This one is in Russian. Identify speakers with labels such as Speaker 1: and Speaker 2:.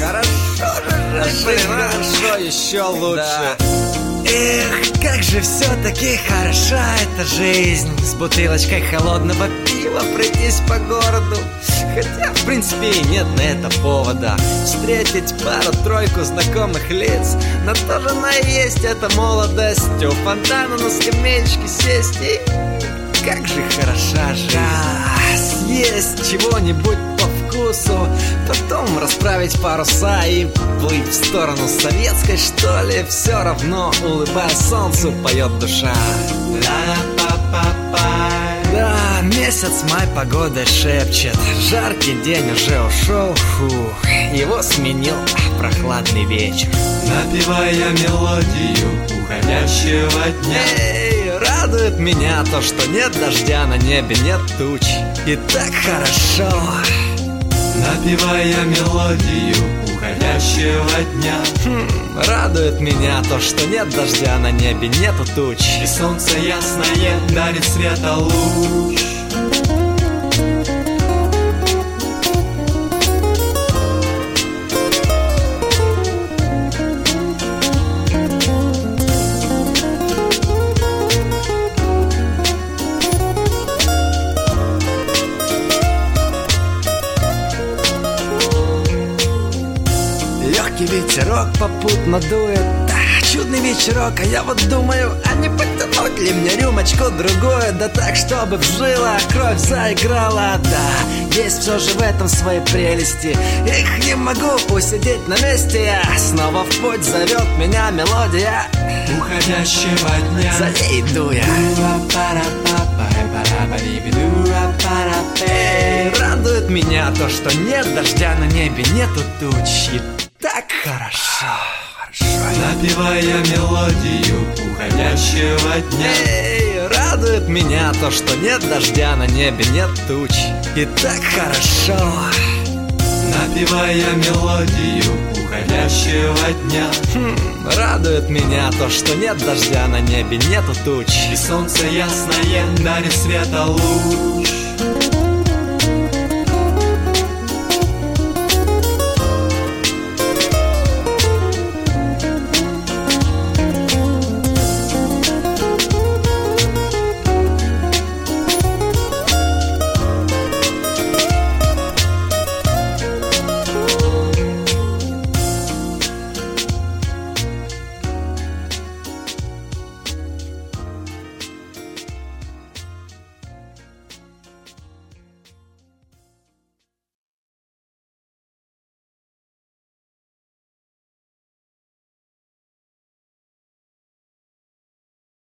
Speaker 1: хорошо же жить, хорошо, еще лучше. Да. Эх, как же все-таки хороша эта жизнь. С бутылочкой холодного пива пройтись по городу. Хотя, в принципе, и нет на это повода. Встретить пару-тройку знакомых лиц. На то же она и есть эта молодость. У фонтана на скамеечке сесть и... Как же хороша жизнь. Да, съесть чего-нибудь по вкусу, потом расправить паруса и плыть в сторону советской, что ли. Все равно, улыбаясь солнцу, поет душа. Да, месяц май погодой шепчет. Жаркий день уже ушел, фух. Его сменил прохладный вечер.
Speaker 2: Напевая мелодию уходящего дня.
Speaker 1: Эй, радует меня то, что нет дождя на небе, нет туч. И так хорошо.
Speaker 2: Напевая мелодию уходящего дня.
Speaker 1: Радует меня то, что нет дождя на небе, нету туч.
Speaker 2: И солнце ясное дарит света луч.
Speaker 1: Ветерок попутно дует. Чудный вечерок, а я вот думаю, а не потянуть ли мне рюмочку-другую? Да так, чтобы в жилах кровь заиграла. Да, есть все же в этом свои прелести. Их не могу усидеть на месте я. Снова в путь зовет меня мелодия
Speaker 2: уходящего дня.
Speaker 1: За ней иду я. Радует меня то, что нет дождя на небе, нету туч. И так хорошо.
Speaker 2: Напевая мелодию уходящего дня.
Speaker 1: Эй, радует меня то, что нет дождя на небе, нет туч. И так хорошо.
Speaker 2: Напевая мелодию уходящего дня.
Speaker 1: Радует меня то, что нет дождя на небе, нету туч.
Speaker 2: И солнце ясное дарит света луч.